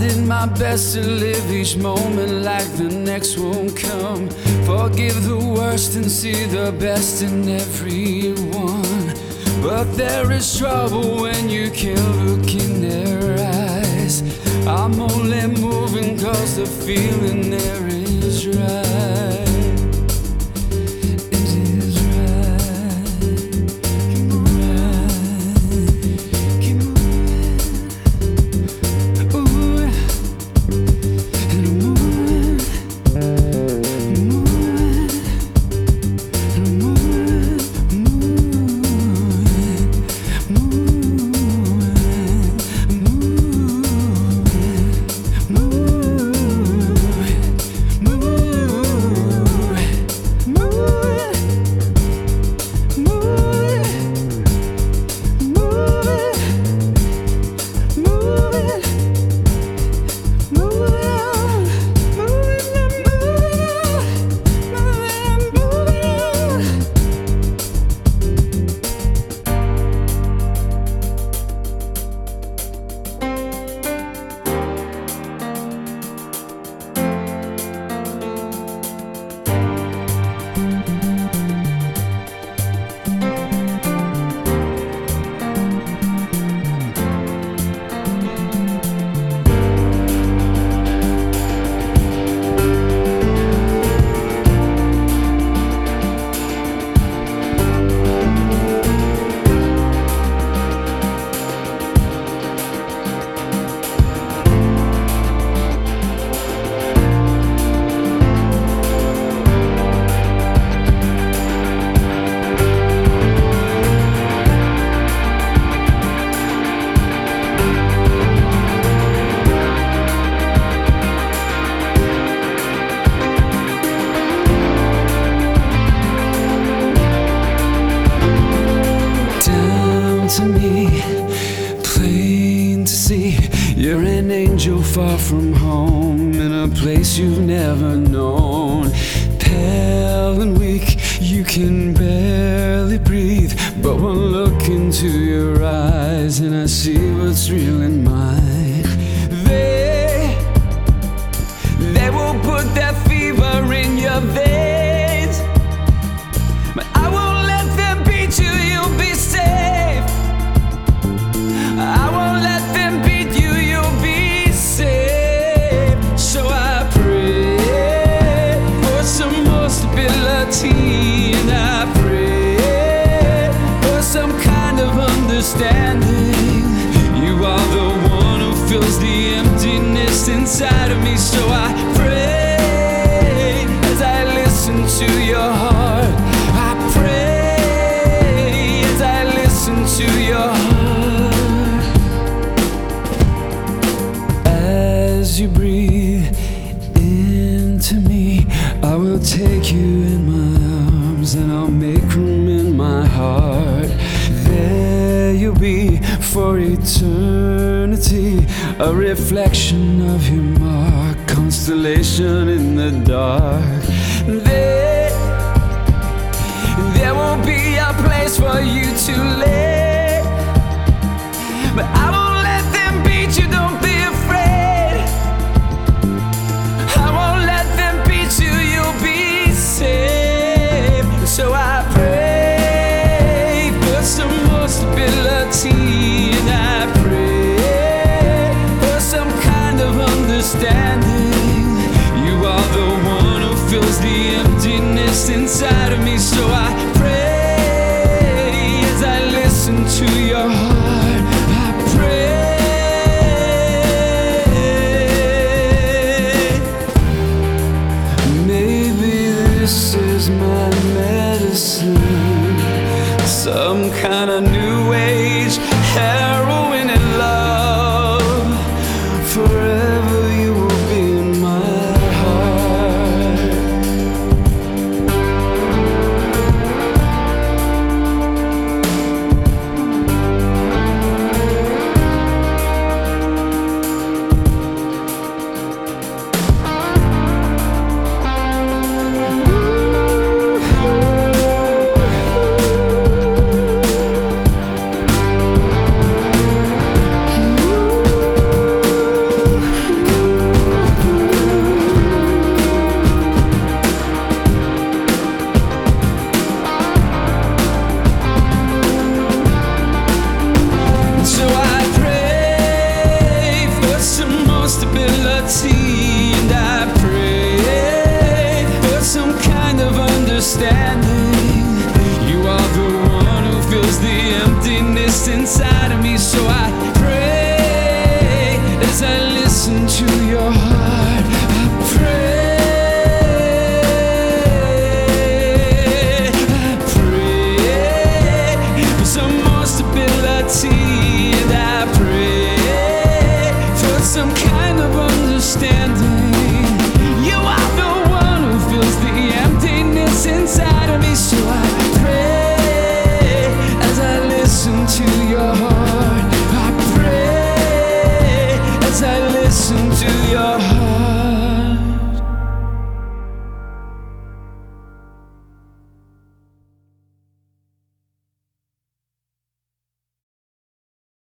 did my best to live each moment like the next won't come. Forgive the worst and see the best in everyone. But there is trouble when you can't look in their eyes. I'm only moving 'cause the feeling there is right. To me, plain to see, you're an angel far from home, in a place you've never known. Pale and weak, you can barely breathe, but one look into your eyes and I see what's real in mine. They will put that fever in your veins, but I won't let them beat you, you'll be safe. I won't let them beat you, you'll be safe. So I pray for some more stability, and I pray for some kind of understanding. You are the one who fills the emptiness inside of me. So I pray as I listen to your heart. I pray as I listen to your heart. As you breathe into me, I will take you in my arms and I'll make room in my heart. There you'll be for eternity, a reflection of your mark, constellation in the dark. There will be a place for you to lay, but I won't let them beat you, don't be afraid. I won't let them beat you, you'll be safe. So I pray for some more stability, and I pray for some kind of understanding. You are the one who fills the emptiness inside of me. So I pray as I listen to your heart. I pray maybe this is my medicine, some kind of new age heroin and love. Forever you will be in my heart. the emptiness inside of me. So I pray as I listen to your heart. I pray for some more stability.